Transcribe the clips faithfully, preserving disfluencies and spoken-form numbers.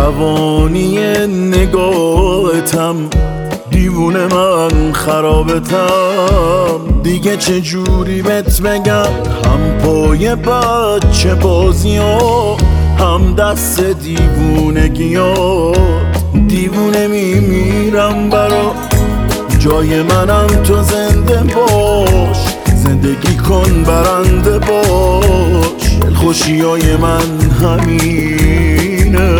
روانی نگاهتم، دیوونه من خرابتم. دیگه چه جوری بهت بگم، هم پای بچه بازی ها، هم دست دیوونگی ها. دیوونه میمیرم برا جای منم تو زنده باش، زندگی کن برنده باش. دلخوشی های من همینه،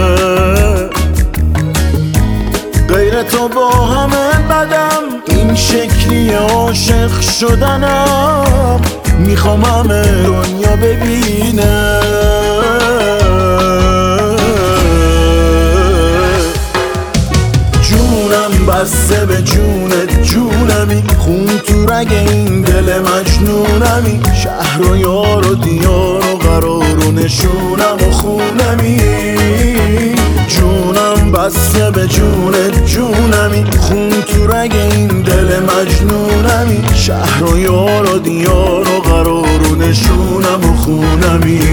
غیر تو با همه بدم، این شکلی عاشق شدنم. میخوام همه دنیا ببینه جونم بسته به جونت، جونمی خون تو رگ این دل مجنونمی. شهر و یار و دیار و قرار و نشونم و خونمی. جونم بسته به جونت، جونمی خون تو رگ این دل مجنونمی. شهر و یار و دیار و قرار و نشونم و خونمی.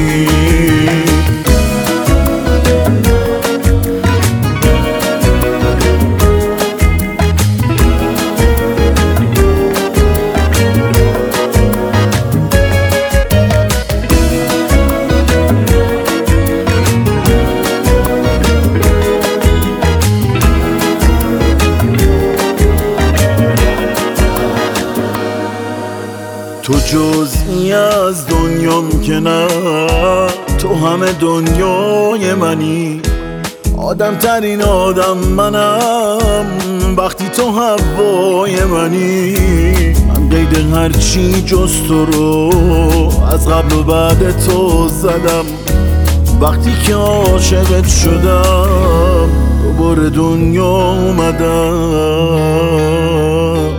تو جزئی از دنیام که نه، تو همه دنیای منی. آدم ترین آدم منم وقتی تو هوای منی. من قید هرچی جز تو رو از قبل و بعد تو زدم. وقتی که عاشقت شدم دوباره دنیا اومدم.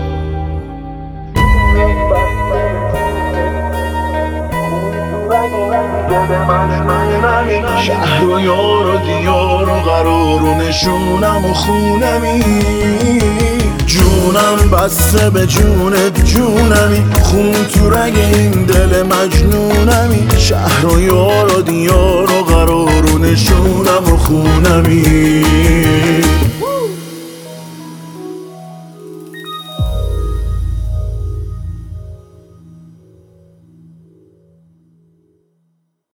شهر و یار و دیار و قرار و نشونم و خونمی. جونم بسته به جونت، جونمی خون تو رگ این دل مجنونمی. شهر و یار و دیار و قرار و نشونم و خونمی.